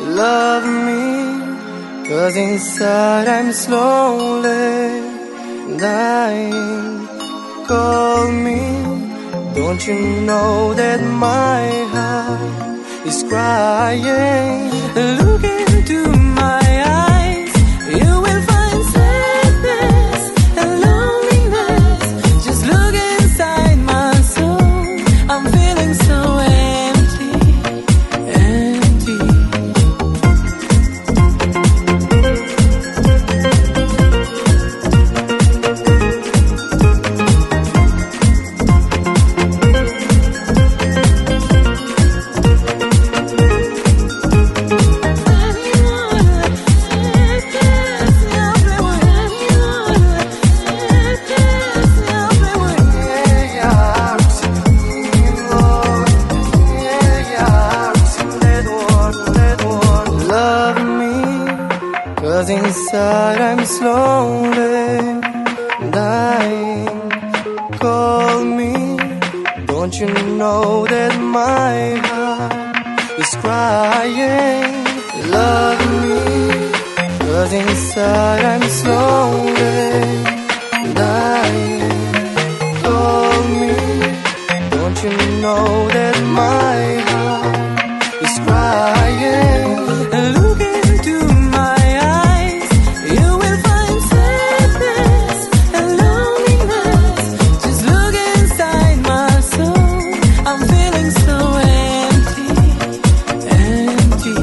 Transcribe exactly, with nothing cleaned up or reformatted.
Love me, 'cause inside I'm slowly dying. Call me, don't you know that my heart is crying? Look into my eyes, you will find sadness and loneliness. Just look inside my soul, I'm feeling so empty, empty. Cause inside I'm slowly dying. Call me, don't you know that my heart is crying? Love me, cause inside I'm slowly dying. Call me, don't you know that my heart is crying? Look into my eyes, you will find sadness and loneliness. Just look inside my soul, I'm feeling so empty, empty.